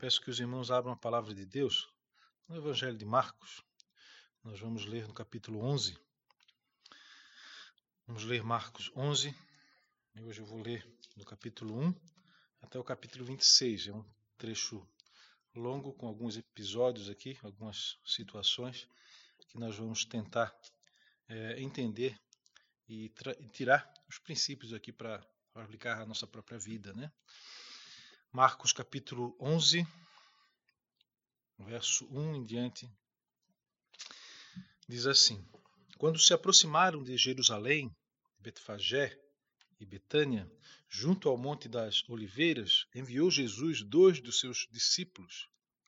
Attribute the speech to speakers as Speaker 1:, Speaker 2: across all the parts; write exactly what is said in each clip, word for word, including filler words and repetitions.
Speaker 1: Peço que os irmãos abram a palavra de Deus no Evangelho de Marcos. Nós vamos ler no capítulo onze. Vamos ler Marcos onze. E hoje eu vou ler do capítulo um até o capítulo vinte e seis. É um trecho longo com alguns episódios aqui, algumas situações que nós vamos tentar é, entender e, e tirar os princípios aqui para aplicar a nossa própria vida, né? Marcos capítulo onze, verso um em diante, diz assim: Quando se aproximaram de Jerusalém, Betfagé e Betânia, junto ao Monte das Oliveiras, enviou Jesus dois dos seus discípulos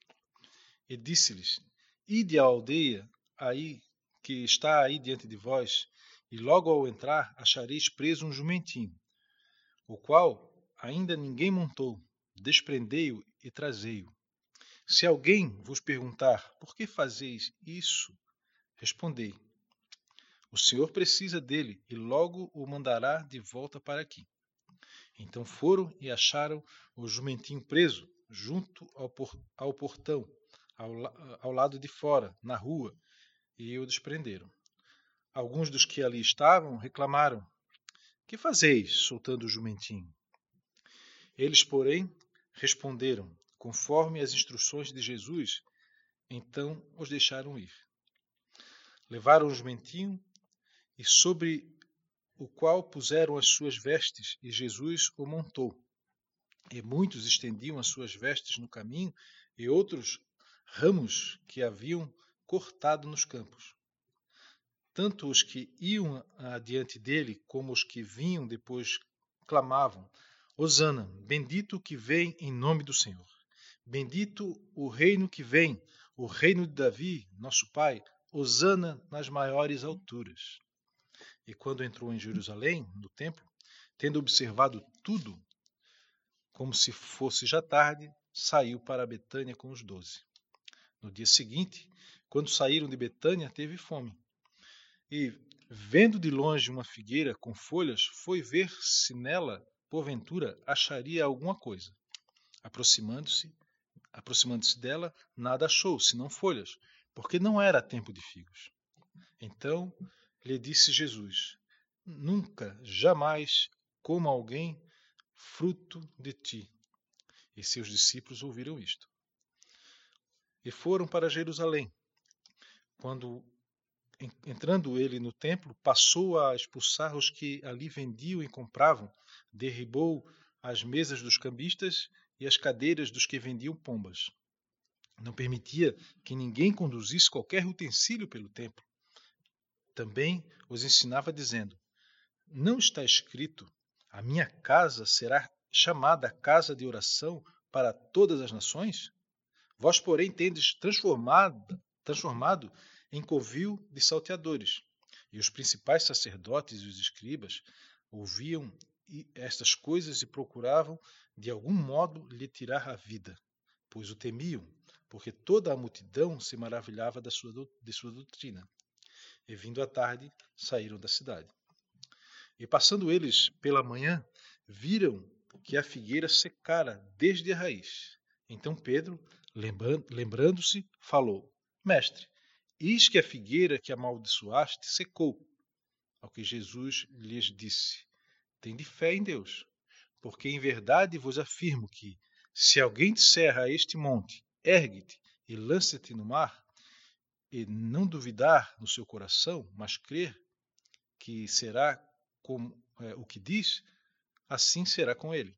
Speaker 1: e disse-lhes: Ide à aldeia aí que está aí diante de vós, e logo ao entrar achareis preso um jumentinho, o qual ainda ninguém montou. Desprendei-o e trazei-o. Se alguém vos perguntar: Por que fazeis isso? Respondei: O Senhor precisa dele e logo o mandará de volta para aqui. Então foram e acharam o jumentinho preso junto ao, por, ao portão, ao, ao lado de fora, na rua, e o desprenderam. Alguns dos que ali estavam reclamaram: Que fazeis soltando o jumentinho? Eles, porém, responderam conforme as instruções de Jesus. Então os deixaram ir. Levaram o jumentinho e sobre o qual puseram as suas vestes, e Jesus o montou. E muitos estendiam as suas vestes no caminho, e outros ramos que haviam cortado nos campos. Tanto os que iam adiante dele, como os que vinham depois, clamavam: Hosana, bendito o que vem em nome do Senhor. Bendito o reino que vem, o reino de Davi, nosso pai. Hosana nas maiores alturas. E quando entrou em Jerusalém, no templo, tendo observado tudo, como se fosse já tarde, saiu para Betânia com os doze. No dia seguinte, quando saíram de Betânia, teve fome. E, vendo de longe uma figueira com folhas, foi ver se nela, porventura, acharia alguma coisa. Aproximando-se, aproximando-se dela, nada achou, senão folhas, porque não era tempo de figos. Então lhe disse Jesus: Nunca, jamais coma alguém fruto de ti. E seus discípulos ouviram isto. E foram para Jerusalém. Quando, entrando ele no templo, passou a expulsar os que ali vendiam e compravam, derribou as mesas dos cambistas e as cadeiras dos que vendiam pombas. Não permitia que ninguém conduzisse qualquer utensílio pelo templo. Também os ensinava dizendo: Não está escrito: A minha casa será chamada casa de oração para todas as nações? Vós, porém, tendes transformado, transformado em covil de salteadores. E os principais sacerdotes e os escribas ouviam estas coisas e procuravam, de algum modo, lhe tirar a vida, pois o temiam, porque toda a multidão se maravilhava da sua, de sua doutrina. E vindo à tarde, saíram da cidade. E passando eles pela manhã, viram que a figueira secara desde a raiz. Então Pedro, lembrando-se, falou: Mestre, eis que a figueira que amaldiçoaste secou. Ao que Jesus lhes disse: Tende fé em Deus, porque em verdade vos afirmo que, se alguém disser a este monte: Ergue-te e lança-te no mar, e não duvidar no seu coração, mas crer que será como é, o que diz, assim será com ele.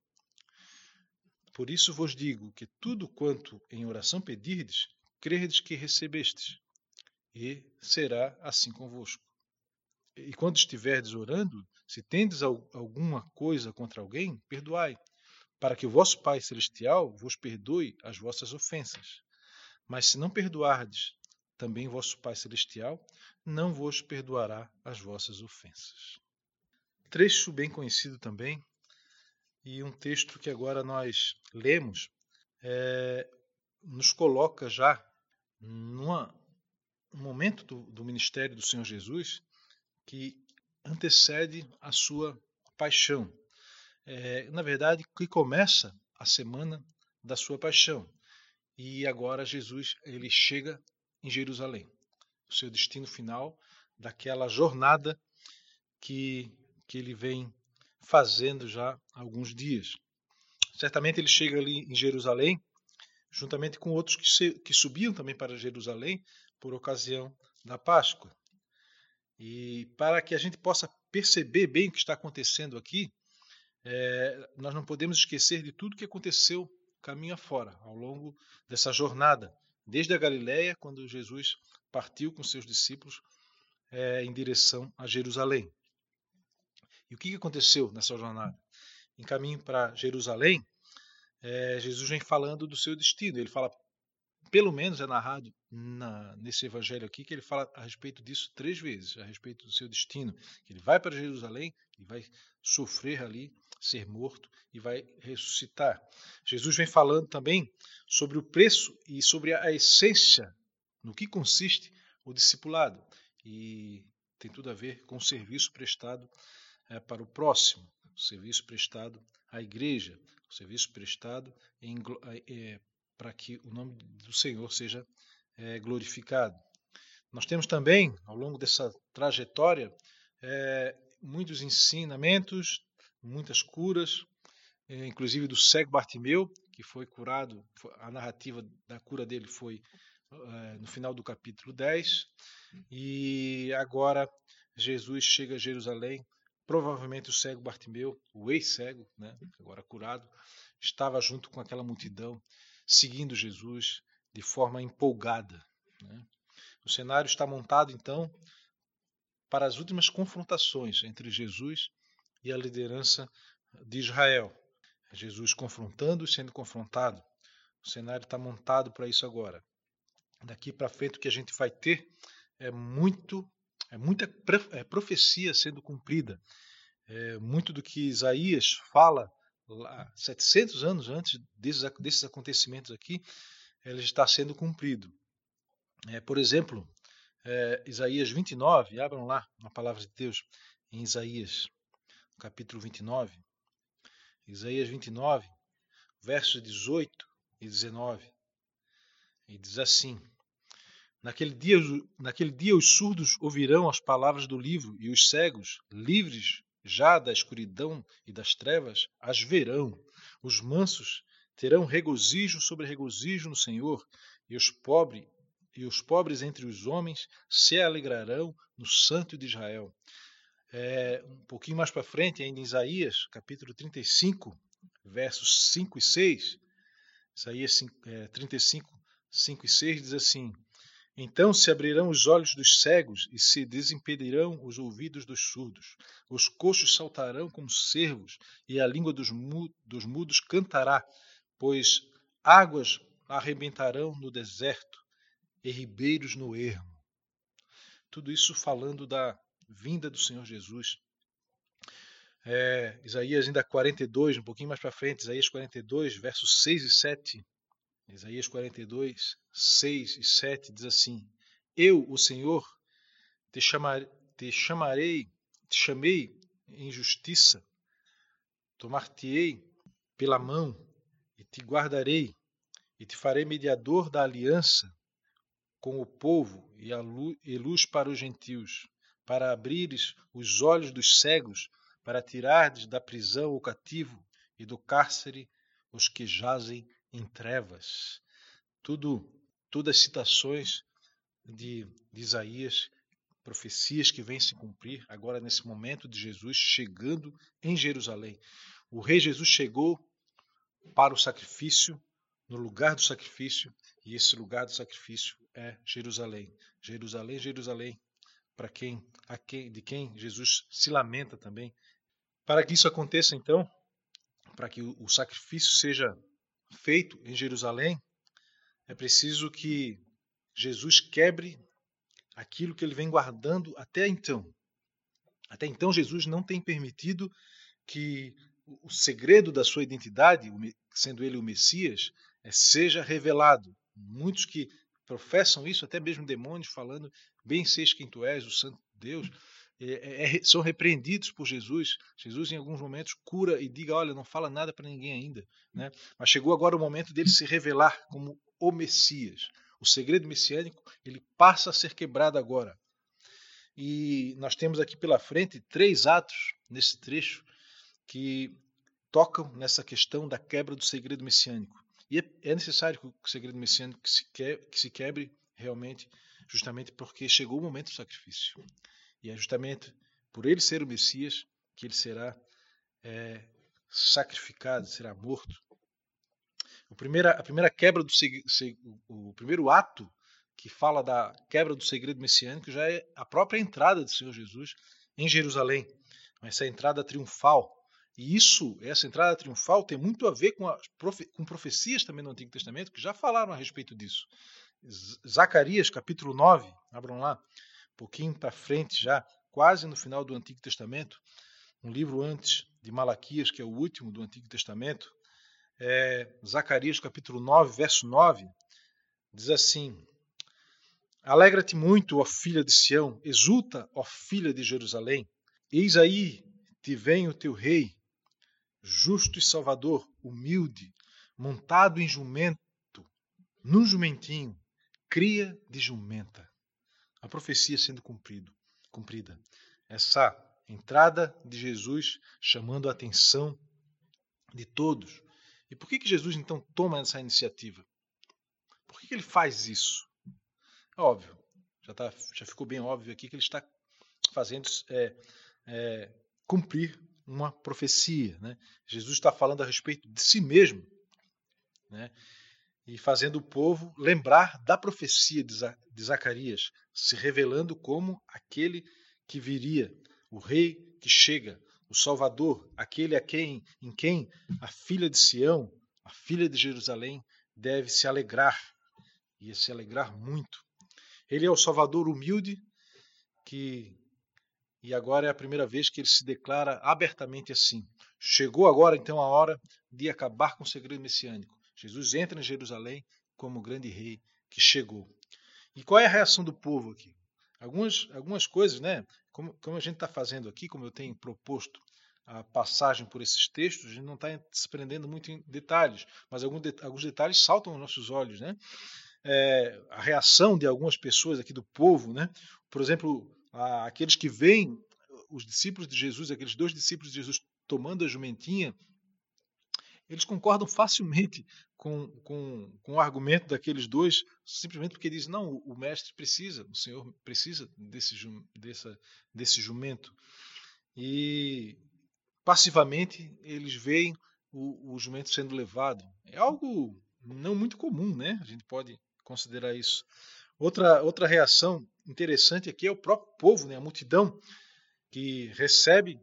Speaker 1: Por isso vos digo que tudo quanto em oração pedirdes, crerdes que recebestes, e será assim convosco. E quando estiverdes orando, se tendes alguma coisa contra alguém, perdoai, para que o vosso Pai Celestial vos perdoe as vossas ofensas. Mas se não perdoardes, também vosso Pai Celestial não vos perdoará as vossas ofensas. Trecho bem conhecido também, e um texto que agora nós lemos, é, nos coloca já num momento do, do ministério do Senhor Jesus que antecede a sua paixão. É, na verdade, que começa a semana da sua paixão. e agora Jesus ele chega em Jerusalém, o seu destino final daquela jornada que, que ele vem fazendo já há alguns dias. Certamente ele chega ali em Jerusalém, juntamente com outros que, se, que subiam também para Jerusalém por ocasião da Páscoa. E para que a gente possa perceber bem o que está acontecendo aqui, é, nós não podemos esquecer de tudo que aconteceu caminho afora, ao longo dessa jornada, desde a Galiléia, quando Jesus partiu com seus discípulos é, em direção a Jerusalém. E o que aconteceu nessa jornada? Em caminho para Jerusalém, é, Jesus vem falando do seu destino. Ele fala, pelo menos é narrado na, nesse evangelho aqui, que ele fala a respeito disso três vezes, a respeito do seu destino. Ele vai para Jerusalém e vai sofrer ali, ser morto e vai ressuscitar. Jesus vem falando também sobre o preço e sobre a essência, no que consiste o discipulado. E tem tudo a ver com o serviço prestado é, para o próximo, o serviço prestado à igreja, o serviço prestado em, é, para que o nome do Senhor seja é, glorificado. Nós temos também, ao longo dessa trajetória, é, muitos ensinamentos, muitas curas, é, inclusive do cego Bartimeu, que foi curado, a narrativa da cura dele foi é, no final do capítulo dez, e agora Jesus chega a Jerusalém. Provavelmente o cego Bartimeu, o ex-cego, né, agora curado, estava junto com aquela multidão, seguindo Jesus de forma empolgada. Né? O cenário está montado, então, para as últimas confrontações entre Jesus e a liderança de Israel. Jesus confrontando e sendo confrontado. O cenário está montado para isso agora. Daqui para frente o que a gente vai ter é muito, é muita profecia sendo cumprida. É, muito do que Isaías fala lá, setecentos anos antes desses, desses acontecimentos aqui, ele está sendo cumprido. É, por exemplo, é, Isaías vinte e nove, abram lá na palavra de Deus, em Isaías, capítulo vinte e nove. Isaías vinte e nove, versos dezoito e dezenove. E diz assim: Naquele dia, naquele dia os surdos ouvirão as palavras do livro, e os cegos, livres já da escuridão e das trevas, as verão. Os mansos terão regozijo sobre regozijo no Senhor, e os pobres, e os pobres entre os homens se alegrarão no Santo de Israel. É, um pouquinho mais para frente, ainda em Isaías, capítulo trinta e cinco, versos cinco e seis, Isaías é, trinta e cinco, cinco e seis diz assim: Então se abrirão os olhos dos cegos e se desimpedirão os ouvidos dos surdos. Os coxos saltarão como cervos e a língua dos mudos cantará, pois águas arrebentarão no deserto e ribeiros no ermo. Tudo isso falando da vinda do Senhor Jesus. É, Isaías ainda quarenta e dois, um pouquinho mais para frente, Isaías quarenta e dois, versos seis e sete. Isaías quarenta e dois, seis e sete diz assim: Eu, o Senhor, te, chamar, te chamarei, te chamei em justiça, tomar-te-ei pela mão e te guardarei, e te farei mediador da aliança com o povo e, a luz, e luz para os gentios, para abrires os olhos dos cegos, para tirardes da prisão o cativo e do cárcere os que jazem em trevas. Tudo, todas as citações de, de Isaías, profecias que vêm se cumprir agora nesse momento de Jesus chegando em Jerusalém. O rei Jesus chegou para o sacrifício, no lugar do sacrifício, e esse lugar do sacrifício é Jerusalém. Jerusalém, Jerusalém, para quem, a quem, de quem Jesus se lamenta também. Para que isso aconteça, então, para que o sacrifício seja feito em Jerusalém, é preciso que Jesus quebre aquilo que ele vem guardando até então. Até então, Jesus não tem permitido que o segredo da sua identidade, sendo ele o Messias, seja revelado. Muitos que professam isso, até mesmo demônios, falando: bem seis quem tu és, o Santo Deus, é, é, são repreendidos por Jesus. Jesus, em alguns momentos, cura e diga: olha, não fala nada para ninguém ainda. Né? Mas chegou agora o momento dele se revelar como o Messias. O segredo messiânico ele passa a ser quebrado agora. E nós temos aqui pela frente três atos nesse trecho que tocam nessa questão da quebra do segredo messiânico. E é necessário que o segredo messiânico que se, que, que se quebre realmente, justamente porque chegou o momento do sacrifício. E é justamente por ele ser o Messias que ele será é, sacrificado, será morto. O primeira, a primeira quebra do o, o primeiro ato que fala da quebra do segredo messiânico já é a própria entrada do Senhor Jesus em Jerusalém. Essa entrada triunfal. E isso, essa entrada triunfal tem muito a ver com, as profe, com profecias também no Antigo Testamento que já falaram a respeito disso. Zacarias capítulo nove, abram lá, um pouquinho para frente já, quase no final do Antigo Testamento, um livro antes de Malaquias, que é o último do Antigo Testamento, é, Zacarias capítulo nove, verso nove, diz assim: Alegra-te muito, ó filha de Sião, exulta, ó filha de Jerusalém, eis aí te vem o teu rei, justo e salvador, humilde, montado em jumento, num jumentinho, cria de jumenta. A profecia sendo cumprido, cumprida. Essa entrada de Jesus chamando a atenção de todos. E por que, que Jesus então toma essa iniciativa? Por que, que ele faz isso? É óbvio, já, tá, já ficou bem óbvio aqui que ele está fazendo é, é, cumprir uma profecia. Né? Jesus está falando a respeito de si mesmo, né? E fazendo o povo lembrar da profecia de Zacarias, se revelando como aquele que viria, o rei que chega, o Salvador, aquele a quem, em quem a filha de Sião, a filha de Jerusalém, deve se alegrar, e se alegrar muito. Ele é o Salvador humilde, que, e agora é a primeira vez que ele se declara abertamente assim. Chegou agora então a hora de acabar com o segredo messiânico. Jesus entra em Jerusalém como o grande rei que chegou. E qual é a reação do povo aqui? Algumas, algumas coisas, né? Como, como a gente está fazendo aqui, como eu tenho proposto a passagem por esses textos, a gente não está se prendendo muito em detalhes, mas alguns, de, alguns detalhes saltam aos nossos olhos, né? É, a reação de algumas pessoas aqui do povo, né? Por exemplo, a, aqueles que veem os discípulos de Jesus, aqueles dois discípulos de Jesus tomando a jumentinha, eles concordam facilmente com, com, com o argumento daqueles dois, simplesmente porque dizem, não, o mestre precisa, o Senhor precisa desse, dessa, desse jumento. E passivamente eles veem o, o jumento sendo levado. É algo não muito comum, né? A gente pode considerar isso. Outra, outra reação interessante aqui é o próprio povo, né? A multidão que recebe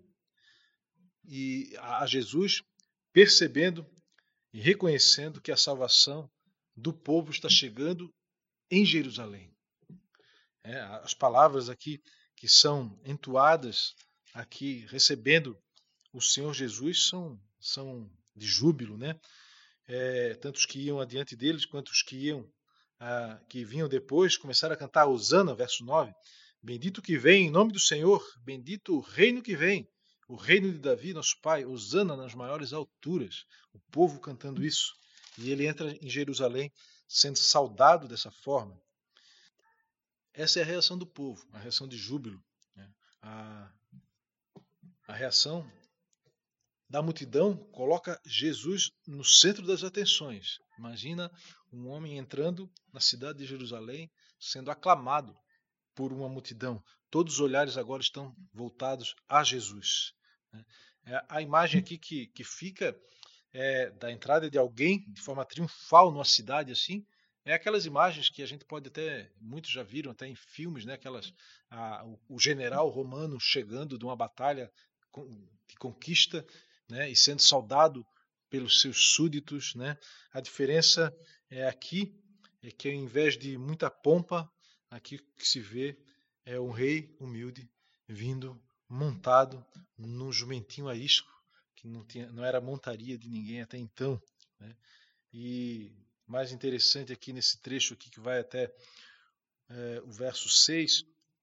Speaker 1: e a Jesus, percebendo e reconhecendo que a salvação do povo está chegando em Jerusalém. É, as palavras aqui que são entoadas aqui, recebendo o Senhor Jesus, são, são de júbilo, né? É, tanto os que iam adiante deles, quanto os que iam, ah, que vinham depois, começaram a cantar Hosana, verso nove. Bendito que vem em nome do Senhor, bendito o reino que vem, o reino de Davi, nosso pai, Hosana nas maiores alturas. O povo cantando isso. E ele entra em Jerusalém sendo saudado dessa forma. Essa é a reação do povo, a reação de júbilo. Né? A, a reação da multidão coloca Jesus no centro das atenções. Imagina um homem entrando na cidade de Jerusalém, sendo aclamado por uma multidão. Todos os olhares agora estão voltados a Jesus. A imagem aqui que, que fica é, da entrada de alguém de forma triunfal numa cidade assim, é aquelas imagens que a gente pode até, muitos já viram até em filmes, né? Aquelas, a, o, o general romano chegando de uma batalha de conquista, né? E sendo saudado pelos seus súditos, né? A diferença é aqui é que ao invés de muita pompa, aqui que se vê é um rei humilde vindo montado num jumentinho arisco, que não, tinha, não era montaria de ninguém até então. Né? E mais interessante aqui nesse trecho aqui que vai até é, o verso seis,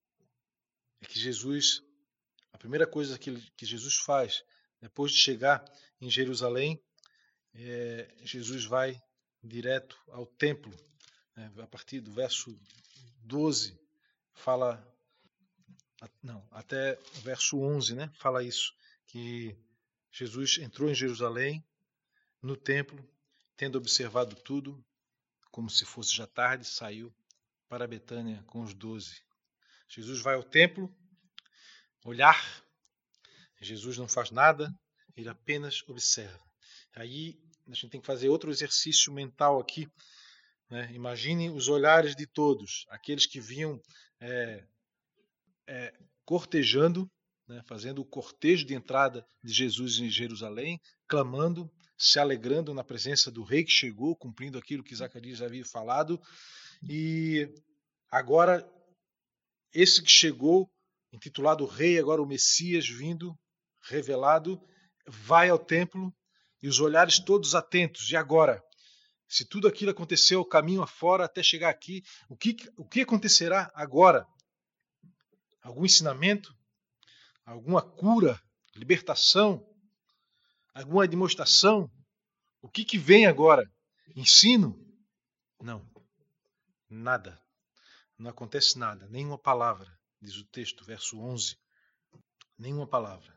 Speaker 1: é que Jesus, a primeira coisa que, que Jesus faz, depois de chegar em Jerusalém, é, Jesus vai direto ao templo. A partir do verso doze, fala, não, até o verso onze, né, fala isso, que Jesus entrou em Jerusalém, no templo, tendo observado tudo, como se fosse já tarde, saiu para Betânia com os doze. Jesus vai ao templo, olhar, Jesus não faz nada, ele apenas observa. Aí a gente tem que fazer outro exercício mental aqui, né? Imagine os olhares de todos, aqueles que vinham é, é, cortejando, né? Fazendo o cortejo de entrada de Jesus em Jerusalém, clamando, se alegrando na presença do rei que chegou, cumprindo aquilo que Zacarias havia falado. E agora, esse que chegou, intitulado Rei, agora o Messias vindo, revelado, vai ao templo e os olhares todos atentos. E agora? Se tudo aquilo aconteceu caminho afora até chegar aqui, o que, o que acontecerá agora? Algum ensinamento? Alguma cura? Libertação? Alguma demonstração? O que, que vem agora? Ensino? Não. Nada. Não acontece nada. Nenhuma palavra, diz o texto, verso onze. Nenhuma palavra.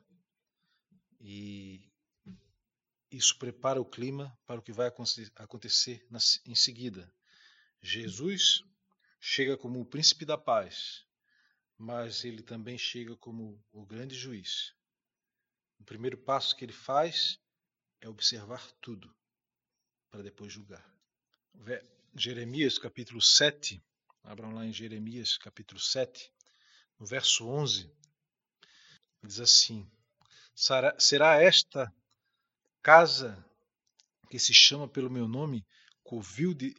Speaker 1: E isso prepara o clima para o que vai acontecer em seguida. Jesus chega como o príncipe da paz, mas ele também chega como o grande juiz. O primeiro passo que ele faz é observar tudo, para depois julgar. Jeremias capítulo sete, abram lá em Jeremias capítulo sete, no verso onze, diz assim: será esta casa que se chama pelo meu nome covil de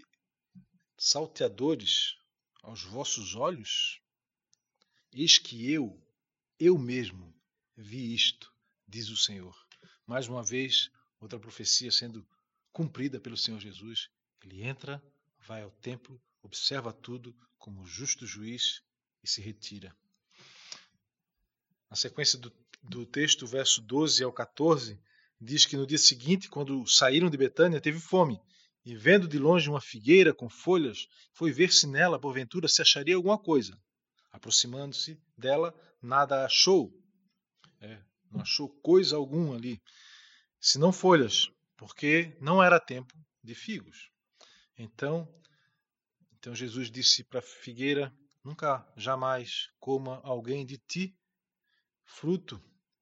Speaker 1: salteadores aos vossos olhos? Eis que eu, eu mesmo, vi isto, diz o Senhor. Mais uma vez, outra profecia sendo cumprida pelo Senhor Jesus. Ele entra, vai ao templo, observa tudo como justo juiz e se retira. Na sequência do, do texto, verso doze ao catorze, diz que no dia seguinte, quando saíram de Betânia, teve fome. E vendo de longe uma figueira com folhas, foi ver se nela, porventura, se acharia alguma coisa. Aproximando-se dela, nada achou. É, não achou coisa alguma ali, senão folhas, porque não era tempo de figos. Então, então Jesus disse para a figueira: nunca, jamais coma alguém de ti fruto.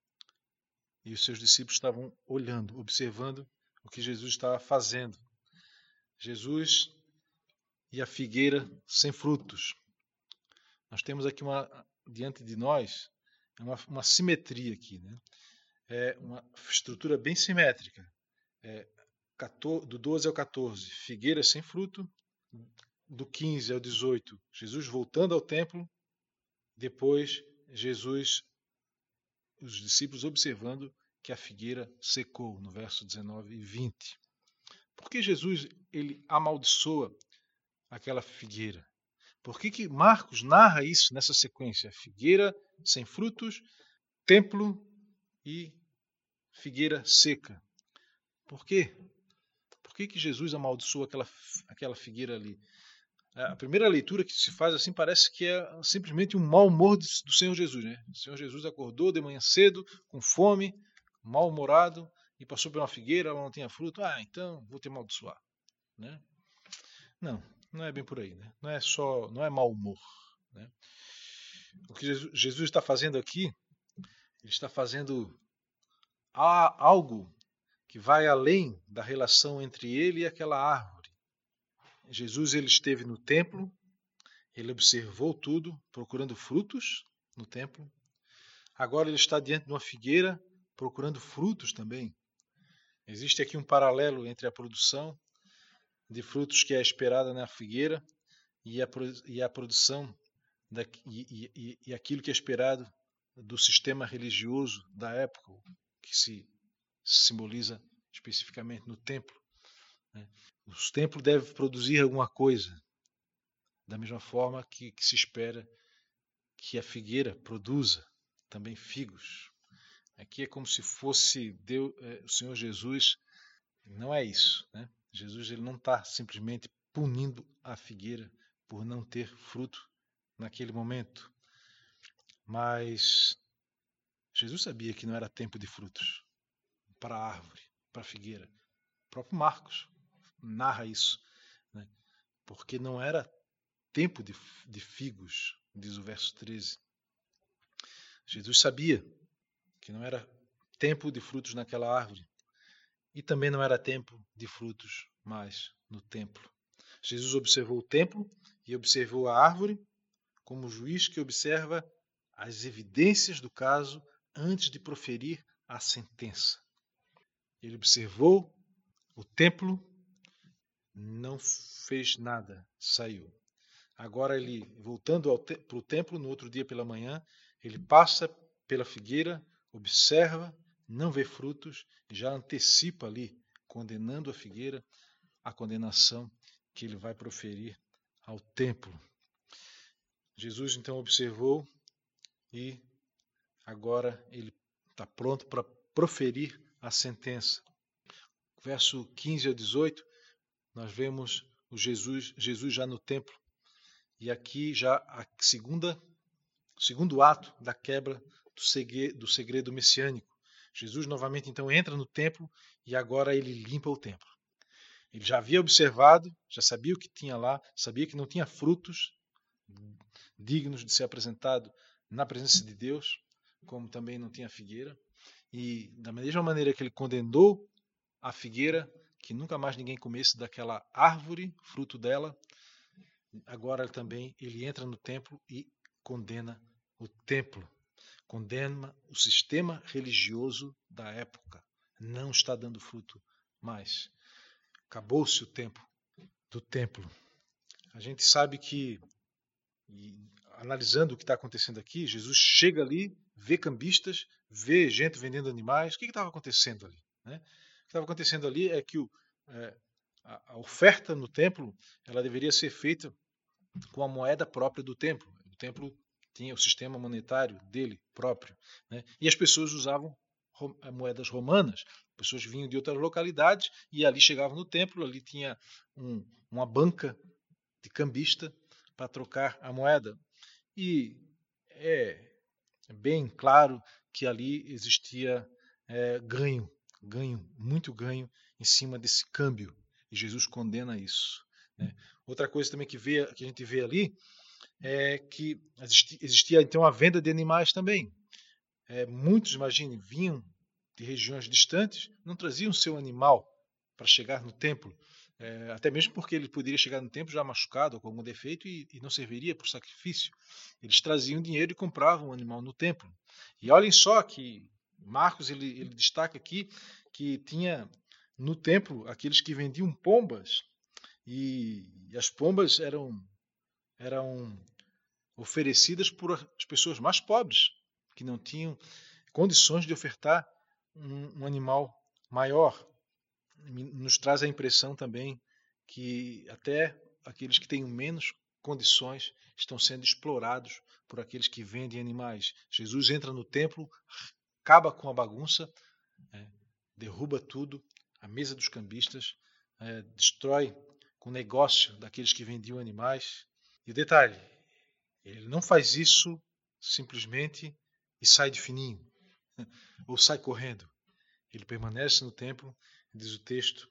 Speaker 1: E os seus discípulos estavam olhando, observando o que Jesus estava fazendo. Jesus e a figueira sem frutos. Nós temos aqui uma, diante de nós uma, uma simetria aqui, né? É uma estrutura bem simétrica. É, do doze ao catorze, figueira sem fruto. Do quinze ao dezoito, Jesus voltando ao templo. Depois, Jesus, os discípulos observando que a figueira secou, no verso dezenove e vinte. Por que Jesus ele amaldiçoa aquela figueira? Por que, que Marcos narra isso nessa sequência? Figueira sem frutos, templo e figueira seca. Por quê? Por que, que Jesus amaldiçoa aquela, aquela figueira ali? A primeira leitura que se faz assim parece que é simplesmente um mau humor do Senhor Jesus, né? O Senhor Jesus acordou de manhã cedo, com fome, mal-humorado, e passou por uma figueira, ela não tinha fruto. Ah, então vou te amaldiçoar, né? Não, não é bem por aí, né? Não é só, não é mau humor, né? O que Jesus está fazendo aqui, ele está fazendo algo que vai além da relação entre ele e aquela árvore. Jesus ele esteve no templo, ele observou tudo, procurando frutos no templo. Agora ele está diante de uma figueira, procurando frutos também. Existe aqui um paralelo entre a produção de frutos que é esperada na figueira e a, e a produção da, e, e, e aquilo que é esperado do sistema religioso da época, que se simboliza especificamente no templo. Os templos devem produzir alguma coisa, da mesma forma que, que se espera que a figueira produza também figos. Aqui é como se fosse Deus, é, o Senhor Jesus. Não é isso, né? Jesus ele não está simplesmente punindo a figueira por não ter fruto naquele momento, mas Jesus sabia que não era tempo de frutos para a árvore, para a figueira. O próprio Marcos narra isso, né? Porque não era tempo de, de figos, diz o verso treze. Jesus sabia que não era tempo de frutos naquela árvore e também não era tempo de frutos mais no templo. Jesus observou o templo e observou a árvore como juiz que observa as evidências do caso antes de proferir a sentença. Ele observou o templo, não fez nada, saiu. Agora ele, voltando para o templo, no outro dia pela manhã, ele passa pela figueira, observa, não vê frutos, já antecipa ali, condenando a figueira, a condenação que ele vai proferir ao templo. Jesus então observou e agora ele está pronto para proferir a sentença. Verso quinze ao dezoito, nós vemos o Jesus, Jesus já no templo. E aqui já a segunda, o segundo ato da quebra do segredo, do segredo messiânico. Jesus novamente então entra no templo e agora ele limpa o templo. Ele já havia observado, já sabia o que tinha lá, sabia que não tinha frutos dignos de ser apresentado na presença de Deus, como também não tinha figueira. E da mesma maneira que ele condenou a figueira, que nunca mais ninguém comesse daquela árvore, fruto dela, agora também ele entra no templo e condena o templo, condena o sistema religioso da época. Não está dando fruto mais. Acabou-se o tempo do templo. A gente sabe que, e, analisando o que está acontecendo aqui, Jesus chega ali, vê cambistas, vê gente vendendo animais. O que estava acontecendo ali? Né? O que estava acontecendo ali é que o, é, a, a oferta no templo ela deveria ser feita com a moeda própria do templo. O templo tinha o sistema monetário dele próprio, né? E as pessoas usavam moedas romanas. Pessoas vinham de outras localidades e ali chegavam no templo, ali tinha um, uma banca de cambista para trocar a moeda. E é bem claro que ali existia é, ganho, ganho, muito ganho em cima desse câmbio. E Jesus condena isso. Né? Outra coisa também que, vê, que a gente vê ali é que existia, existia então a venda de animais também. É, muitos, imagine, vinham de regiões distantes, não traziam seu animal para chegar no templo, é, até mesmo porque ele poderia chegar no templo já machucado ou com algum defeito e, e não serviria para o sacrifício. Eles traziam dinheiro e compravam o animal no templo. E olhem só que Marcos ele, ele destaca aqui que tinha no templo aqueles que vendiam pombas e, e as pombas eram, eram oferecidas por as pessoas mais pobres, que não tinham condições de ofertar um, um animal maior. Nos traz a impressão também que até aqueles que têm menos condições estão sendo explorados por aqueles que vendem animais. Jesus entra no templo, acaba com a bagunça, é, derruba tudo, a mesa dos cambistas, é, destrói com o negócio daqueles que vendiam animais. E o detalhe, ele não faz isso simplesmente e sai de fininho, ou sai correndo. Ele permanece no templo, diz o texto,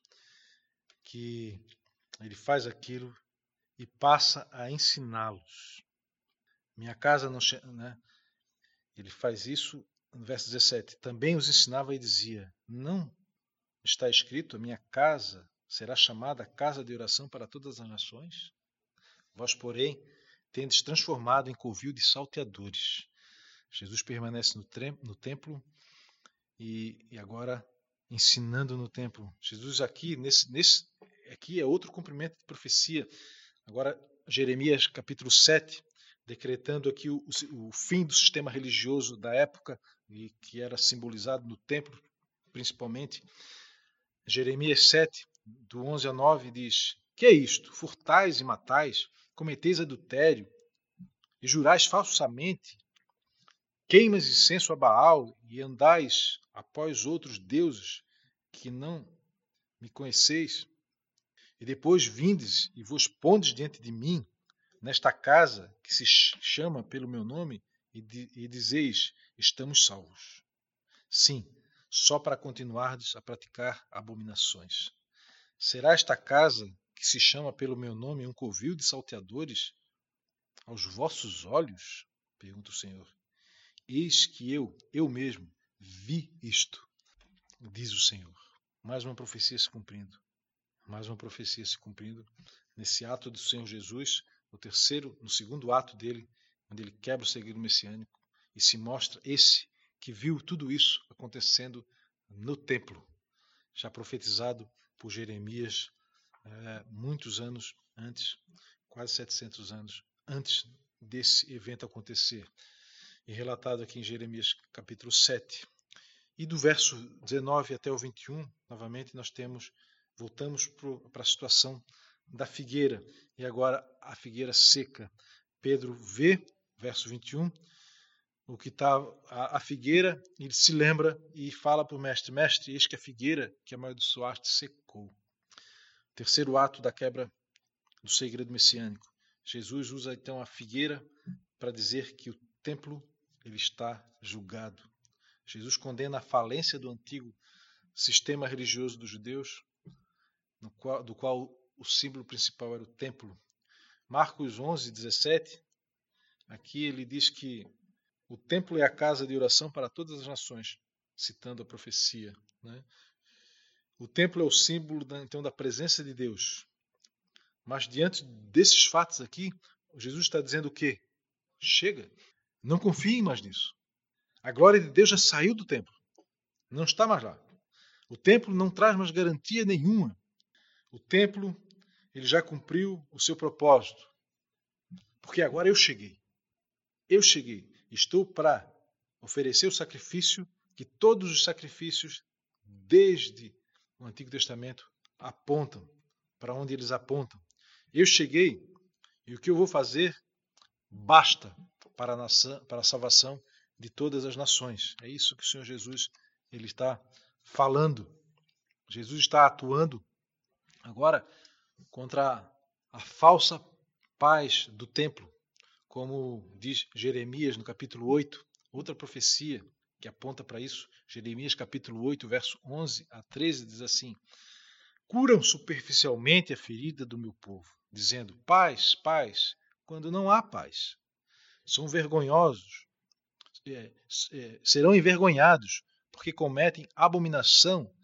Speaker 1: que ele faz aquilo e passa a ensiná-los. Minha casa não... Né? Ele faz isso no verso dezessete. Também os ensinava e dizia, não está escrito, a minha casa será chamada casa de oração para todas as nações? Vós, porém, tendes transformado em covil de salteadores. Jesus permanece no, no templo e, e agora ensinando no templo. Jesus aqui, nesse, nesse, aqui é outro cumprimento de profecia. Agora, Jeremias capítulo sete, decretando aqui o, o, o fim do sistema religioso da época, e que era simbolizado no templo, principalmente. Jeremias sete, do onze a nove, diz, que é isto? Furtais e matais, cometeis adultério, e jurais falsamente, queimas incenso a Baal, e andais após outros deuses que não me conheceis. E depois vindes e vos pondes diante de mim, nesta casa que se chama pelo meu nome, e, di e dizeis, estamos salvos. Sim, só para continuardes a praticar abominações. Será esta casa que se chama pelo meu nome um covil de salteadores aos vossos olhos? Pergunta o Senhor. Eis que eu, eu mesmo, vi isto, diz o Senhor. Mais uma profecia se cumprindo. Mais uma profecia se cumprindo nesse ato do Senhor Jesus, no terceiro, no segundo ato dele, onde ele quebra o segredo messiânico e se mostra esse que viu tudo isso acontecendo no templo, já profetizado por Jeremias é, muitos anos antes, quase setecentos anos antes desse evento acontecer, e relatado aqui em Jeremias capítulo sete. E do verso dezenove até o vinte e um, novamente nós temos, voltamos para a situação da figueira, e agora a figueira seca. Pedro vê, verso vinte e um, o que está a, a figueira, ele se lembra e fala para o mestre, mestre, eis que a figueira que amaldiçoaste secou. Terceiro ato da quebra do segredo messiânico. Jesus usa então a figueira para dizer que o templo ele está julgado. Jesus condena a falência do antigo sistema religioso dos judeus, no qual, do qual o símbolo principal era o templo. Marcos onze, dezessete, aqui ele diz que o templo é a casa de oração para todas as nações, citando a profecia, né? O templo é o símbolo da, então da presença de Deus. Mas diante desses fatos aqui, Jesus está dizendo o quê? Chega, não confiem mais nisso. A glória de Deus já saiu do templo, não está mais lá. O templo não traz mais garantia nenhuma. O templo ele já cumpriu o seu propósito, porque agora eu cheguei. Eu cheguei, estou para oferecer o sacrifício que todos os sacrifícios desde o Antigo Testamento apontam, para onde eles apontam. Eu cheguei e o que eu vou fazer basta para a, nação, para a salvação de todas as nações. É isso que o Senhor Jesus ele está falando. Jesus está atuando agora contra a falsa paz do templo, como diz Jeremias no capítulo oito, outra profecia que aponta para isso. Jeremias capítulo oito, verso onze a treze diz assim: curam superficialmente a ferida do meu povo, dizendo paz, paz, quando não há paz. São vergonhosos, é, é, serão envergonhados, porque cometem abominação,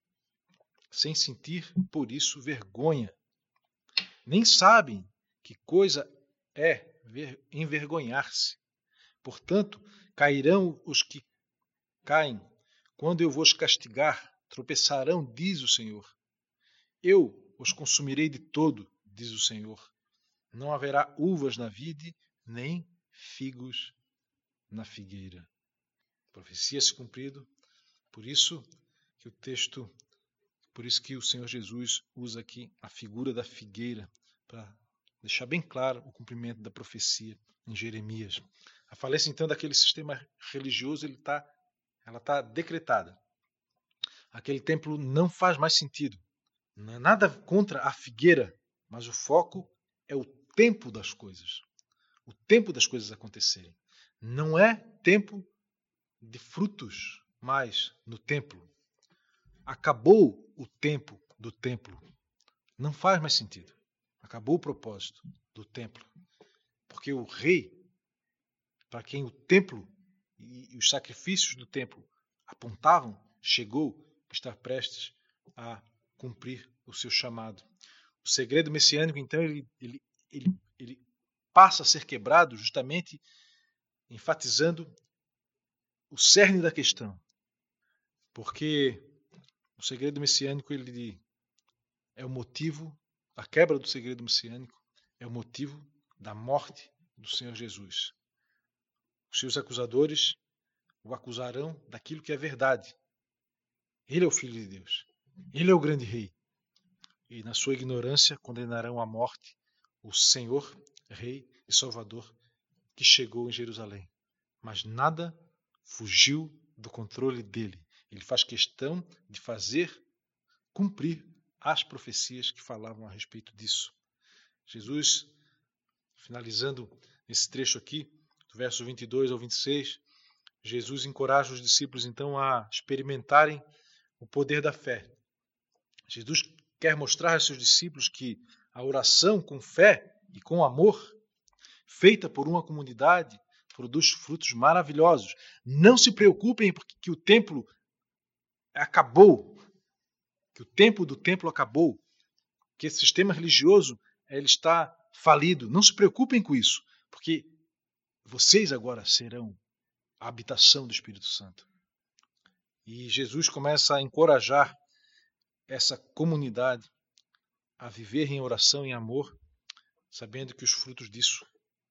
Speaker 1: sem sentir por isso vergonha. Nem sabem que coisa é envergonhar-se. Portanto, cairão os que caem. Quando eu vos castigar, tropeçarão, diz o Senhor. Eu os consumirei de todo, diz o Senhor. Não haverá uvas na vide, nem figos na figueira. Profecia se cumprido. Por isso que o texto, por isso que o Senhor Jesus usa aqui a figura da figueira para deixar bem claro o cumprimento da profecia em Jeremias. A falência então daquele sistema religioso, ele tá, ela está decretada. Aquele templo não faz mais sentido. Não é nada contra a figueira, mas o foco é o tempo das coisas. O tempo das coisas acontecerem. Não é tempo de frutos mais no templo. Acabou o tempo do templo. Não faz mais sentido. Acabou o propósito do templo. Porque o rei, para quem o templo e os sacrifícios do templo apontavam, chegou a estar prestes a cumprir o seu chamado. O segredo messiânico, então, ele, ele, ele, ele passa a ser quebrado justamente enfatizando o cerne da questão. Porque o segredo messiânico ele é o motivo, a quebra do segredo messiânico é o motivo da morte do Senhor Jesus. Os seus acusadores o acusarão daquilo que é verdade. Ele é o Filho de Deus. Ele é o grande rei. E na sua ignorância condenarão à morte o Senhor, Rei e Salvador que chegou em Jerusalém. Mas nada fugiu do controle dele. Ele faz questão de fazer cumprir as profecias que falavam a respeito disso. Jesus, finalizando esse trecho aqui, do verso vinte e dois ao vinte e seis, Jesus encoraja os discípulos então a experimentarem o poder da fé. Jesus quer mostrar aos seus discípulos que a oração com fé e com amor, feita por uma comunidade, produz frutos maravilhosos. Não se preocupem porque que o templo acabou, que o tempo do templo acabou, que esse sistema religioso ele está falido. Não se preocupem com isso, porque vocês agora serão a habitação do Espírito Santo. E Jesus começa a encorajar essa comunidade a viver em oração e em amor, sabendo que os frutos disso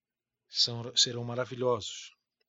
Speaker 1: são, serão maravilhosos.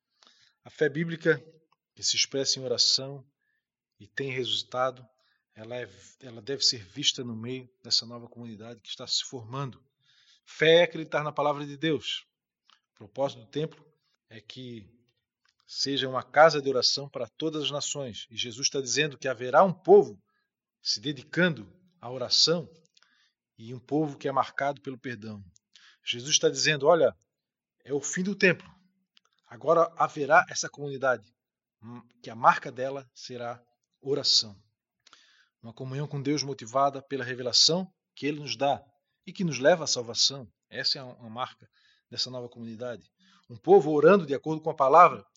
Speaker 1: A fé bíblica que se expressa em oração e tem resultado, ela, é, ela deve ser vista no meio dessa nova comunidade que está se formando. Fé é acreditar na palavra de Deus. O propósito do templo é que seja uma casa de oração para todas as nações. E Jesus está dizendo que haverá um povo se dedicando à oração e um povo que é marcado pelo perdão. Jesus está dizendo, olha, é o fim do templo. Agora haverá essa comunidade, que a marca dela será oração. Uma comunhão com Deus motivada pela revelação que Ele nos dá e que nos leva à salvação. Essa é a marca dessa nova comunidade. Um povo orando de acordo com a palavra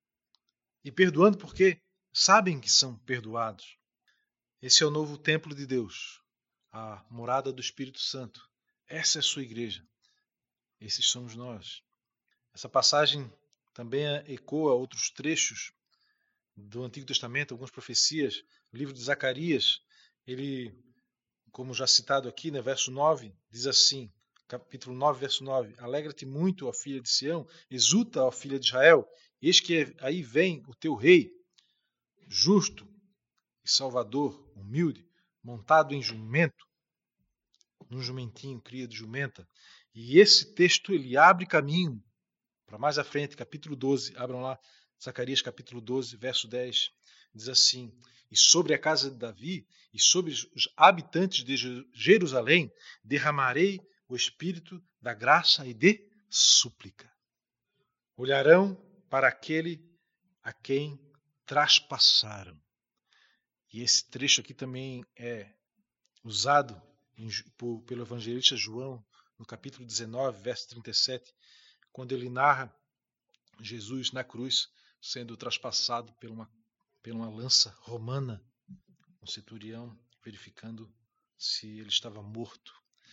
Speaker 1: e perdoando porque sabem que são perdoados. Esse é o novo templo de Deus, a morada do Espírito Santo. Essa é a sua igreja. Esses somos nós. Essa passagem também ecoa outros trechos do Antigo Testamento, algumas profecias. O livro de Zacarias, ele, como já citado aqui, né, verso nove, diz assim, capítulo nove, verso nove, alegra-te muito, ó filha de Sião, exulta, ó filha de Israel, eis que aí vem o teu rei, justo e salvador, humilde, montado em jumento, num jumentinho, cria de jumenta. E esse texto, ele abre caminho para mais à frente, capítulo doze, abram lá, Zacarias capítulo doze, verso dez, diz assim, e sobre a casa de Davi e sobre os habitantes de Jerusalém derramarei o espírito da graça e de súplica. Olharão para aquele a quem traspassaram. E esse trecho aqui também é usado em, por, pelo evangelista João no capítulo dezenove, verso trinta e sete, quando ele narra Jesus na cruz sendo traspassado por uma, por uma lança romana, um centurião verificando se ele estava morto.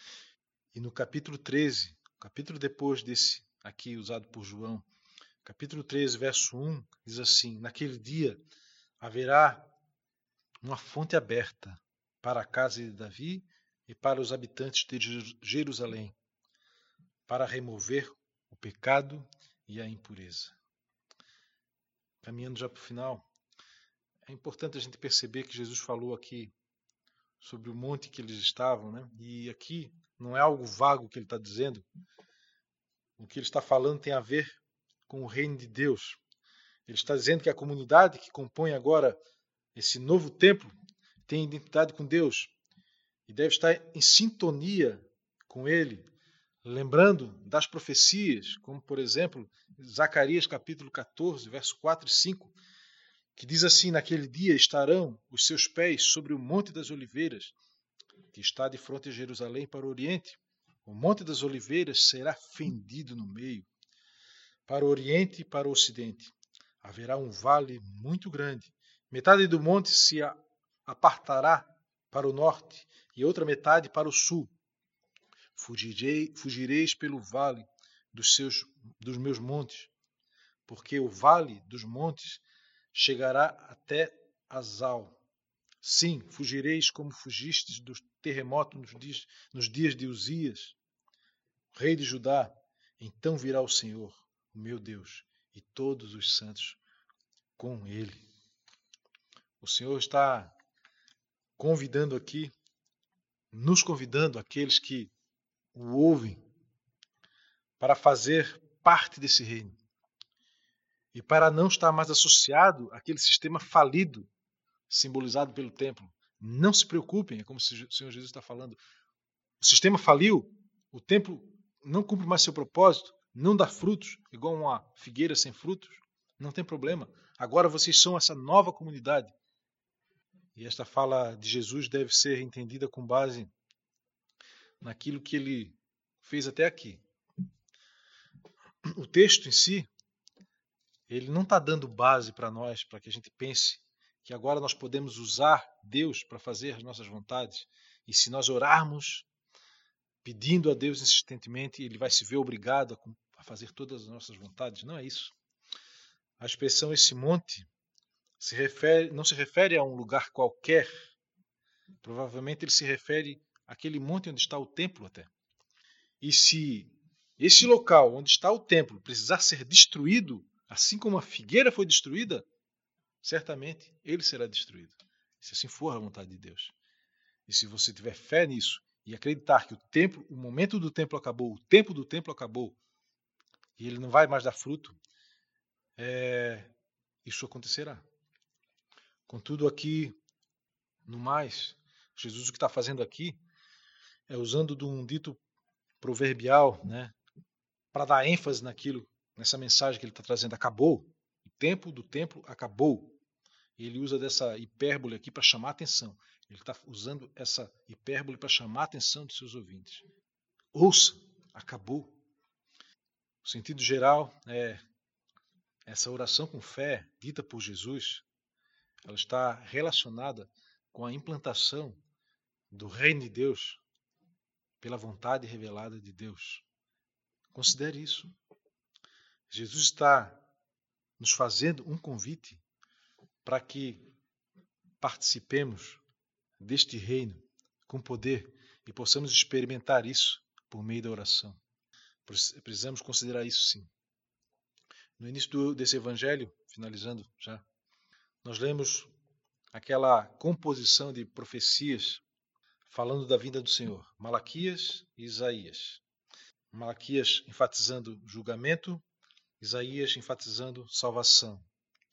Speaker 1: E no capítulo treze, capítulo depois desse aqui usado por João, capítulo treze, verso um, diz assim, naquele dia haverá uma fonte aberta para a casa de Davi e para os habitantes de Jerusalém, para remover o pecado e a impureza. Caminhando já para o final, é importante a gente perceber que Jesus falou aqui sobre o monte que eles estavam, né? E aqui não é algo vago que ele está dizendo. O que ele está falando tem a ver com o reino de Deus. Ele está dizendo que a comunidade que compõe agora esse novo templo tem identidade com Deus e deve estar em sintonia com Ele, lembrando das profecias, como por exemplo, Zacarias capítulo catorze, verso quatro e cinco, que diz assim, naquele dia estarão os seus pés sobre o Monte das Oliveiras, que está de frente a Jerusalém para o Oriente. O Monte das Oliveiras será fendido no meio, para o Oriente e para o Ocidente. Haverá um vale muito grande. Metade do monte se apartará para o norte e outra metade para o sul. Fugirei, fugireis pelo vale dos, seus, dos meus montes, porque o vale dos montes chegará até Azal. Sim, fugireis como fugistes do terremoto nos dias, nos dias de Uzias, rei de Judá. Então virá o Senhor, o meu Deus, e todos os santos com ele. O Senhor está convidando aqui, nos convidando, aqueles que o ouvem, para fazer parte desse reino. E para não estar mais associado àquele sistema falido, simbolizado pelo templo, Não se preocupem, é como se o Senhor Jesus está falando. O sistema faliu, o templo não cumpre mais seu propósito, não dá frutos, igual uma figueira sem frutos. Não tem problema. Agora vocês são essa nova comunidade. E esta fala de Jesus deve ser entendida com base naquilo que ele fez até aqui. O texto em si, ele não está dando base para nós, para que a gente pense que agora nós podemos usar Deus para fazer as nossas vontades. E se nós orarmos, pedindo a Deus insistentemente, ele vai se ver obrigado a fazer todas as nossas vontades. Não é isso. A expressão esse monte se refere, não se refere a um lugar qualquer. Provavelmente ele se refere àquele monte onde está o templo até. E se esse local onde está o templo precisar ser destruído, assim como a figueira foi destruída, certamente ele será destruído. Se assim for a vontade de Deus. E se você tiver fé nisso e acreditar que o templo, o momento do templo acabou, o tempo do templo acabou, e ele não vai mais dar fruto, é, isso acontecerá. Contudo, aqui, no mais, Jesus o que está fazendo aqui é usando de um dito proverbial, né, para dar ênfase naquilo, nessa mensagem que ele está trazendo. Acabou. O tempo do templo acabou. E ele usa dessa hipérbole aqui para chamar a atenção. Ele está usando essa hipérbole para chamar a atenção dos seus ouvintes. Ouça, acabou. O sentido geral é essa oração com fé, dita por Jesus, ela está relacionada com a implantação do reino de Deus pela vontade revelada de Deus. Considere isso. Jesus está nos fazendo um convite para que participemos deste reino com poder e possamos experimentar isso por meio da oração. Precisamos considerar isso sim. No início do, desse evangelho, finalizando já, nós lemos aquela composição de profecias falando da vinda do Senhor. Malaquias e Isaías. Malaquias enfatizando julgamento, Isaías enfatizando salvação.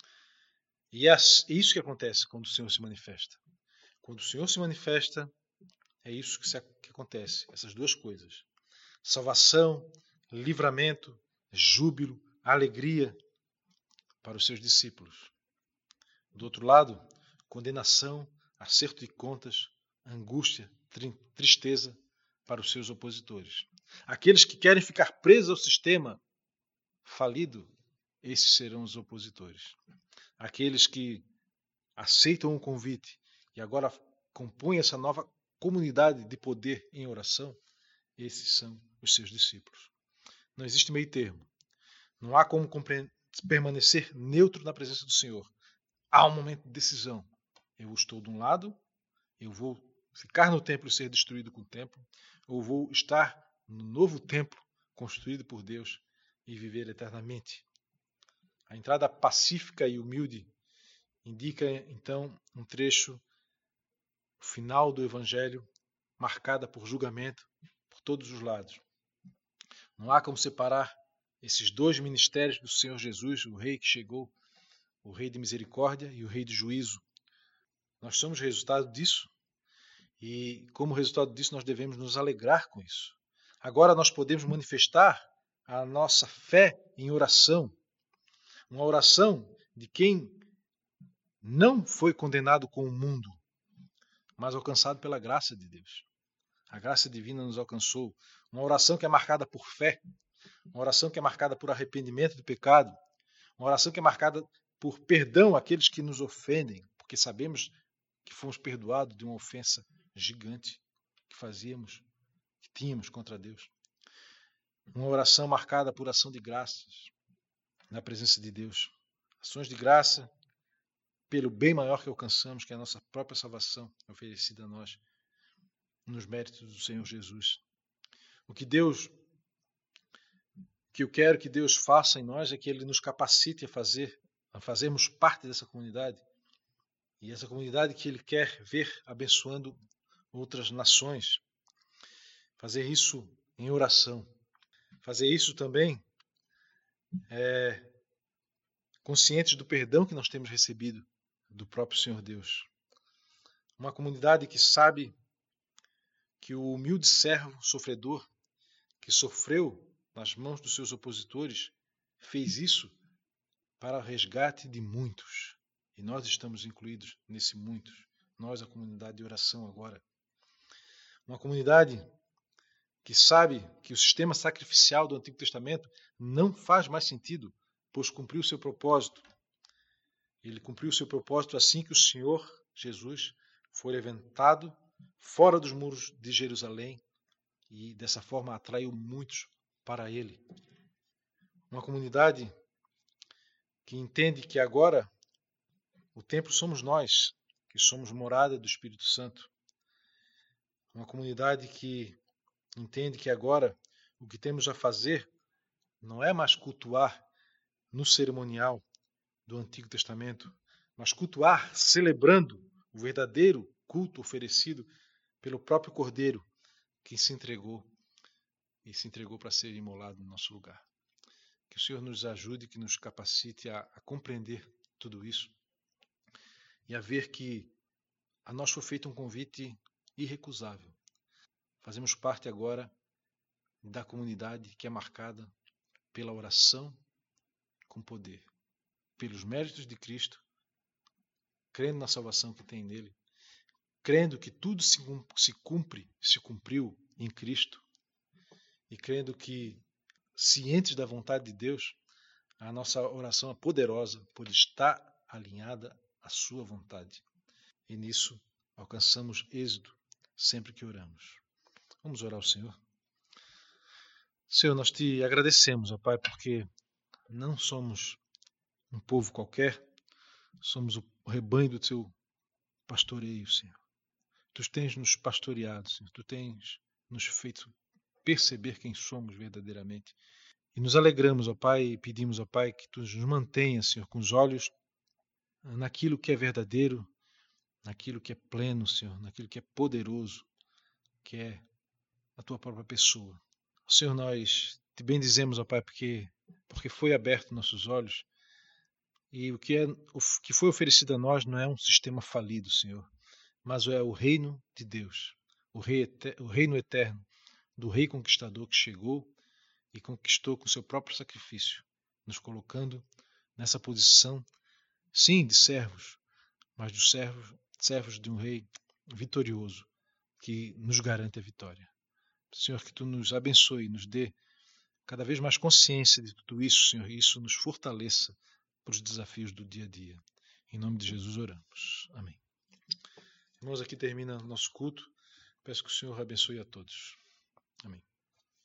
Speaker 1: E é isso que acontece quando o Senhor se manifesta. Quando o Senhor se manifesta, é isso que, se, que acontece, essas duas coisas. Salvação, livramento, júbilo, alegria para os seus discípulos. Do outro lado, condenação, acerto de contas, angústia, tristeza para os seus opositores. Aqueles que querem ficar presos ao sistema falido, esses serão os opositores. Aqueles que aceitam o convite e agora compõem essa nova comunidade de poder em oração, esses são os seus discípulos. Não existe meio termo. Não há como permanecer neutro na presença do Senhor. Há um momento de decisão. Eu estou de um lado, eu vou ficar no templo e ser destruído com o templo, ou vou estar no novo templo construído por Deus e viver eternamente. A entrada pacífica e humilde indica, então, um trecho final do Evangelho marcada por julgamento por todos os lados. Não há como separar esses dois ministérios do Senhor Jesus, o Rei que chegou, o Rei de misericórdia e o Rei de juízo. Nós somos resultado disso e, como resultado disso, nós devemos nos alegrar com isso. Agora nós podemos manifestar a nossa fé em oração, uma oração de quem não foi condenado com o mundo, mas alcançado pela graça de Deus. A graça divina nos alcançou. Uma oração que é marcada por fé, uma oração que é marcada por arrependimento do pecado, uma oração que é marcada por perdão àqueles que nos ofendem, porque sabemos que fomos perdoados de uma ofensa gigante que fazíamos, que tínhamos contra Deus. Uma oração marcada por ação de graças na presença de Deus. Ações de graça pelo bem maior que alcançamos, que é a nossa própria salvação oferecida a nós nos méritos do Senhor Jesus. O que Deus, que eu quero que Deus faça em nós é que Ele nos capacite a fazer, a fazermos parte dessa comunidade. E essa comunidade que Ele quer ver abençoando outras nações. Fazer isso em oração. Fazer isso também é, conscientes do perdão que nós temos recebido do próprio Senhor Deus. Uma comunidade que sabe que o humilde servo sofredor que sofreu nas mãos dos seus opositores fez isso para o resgate de muitos. E nós estamos incluídos nesse muitos. Nós, a comunidade de oração agora. Uma comunidade que sabe que o sistema sacrificial do Antigo Testamento não faz mais sentido, pois cumpriu o seu propósito. Ele cumpriu o seu propósito assim que o Senhor Jesus foi levantado fora dos muros de Jerusalém e dessa forma atraiu muitos para ele. Uma comunidade que entende que agora o templo somos nós, que somos morada do Espírito Santo. Uma comunidade que entende que agora o que temos a fazer não é mais cultuar no cerimonial do Antigo Testamento, mas cultuar celebrando o verdadeiro culto oferecido pelo próprio Cordeiro que se entregou e se entregou para ser imolado no nosso lugar. Que o Senhor nos ajude, que nos capacite a, a compreender tudo isso e a ver que a nós foi feito um convite irrecusável. Fazemos parte agora da comunidade que é marcada pela oração com poder, pelos méritos de Cristo, crendo na salvação que tem nele, crendo que tudo se cumpre, se cumpriu em Cristo e crendo que, cientes da vontade de Deus, a nossa oração é poderosa por estar alinhada à sua vontade. E nisso alcançamos êxito sempre que oramos. Vamos orar ao Senhor. Senhor, nós te agradecemos, ó Pai, porque não somos um povo qualquer, somos o rebanho do teu pastoreio, Senhor. Tu tens nos pastoreado, Senhor. Tu tens nos feito perceber quem somos verdadeiramente. E nos alegramos, ó Pai, e pedimos, ó Pai, que Tu nos mantenhas, Senhor, com os olhos naquilo que é verdadeiro, naquilo que é pleno, Senhor, naquilo que é poderoso, que é a Tua própria pessoa. Senhor, nós te bendizemos, ó Pai, porque, porque foi aberto nossos olhos e o que, é, o que foi oferecido a nós não é um sistema falido, Senhor, mas é o reino de Deus, o, rei, o reino eterno do Rei Conquistador que chegou e conquistou com seu próprio sacrifício, nos colocando nessa posição, sim, de servos, mas de servos, servos de um Rei vitorioso que nos garante a vitória. Senhor, que Tu nos abençoe, nos dê cada vez mais consciência de tudo isso, Senhor, e isso nos fortaleça para os desafios do dia a dia. Em nome de Jesus oramos. Amém. Irmãos, aqui termina nosso culto. Peço que o Senhor abençoe a todos. Amém.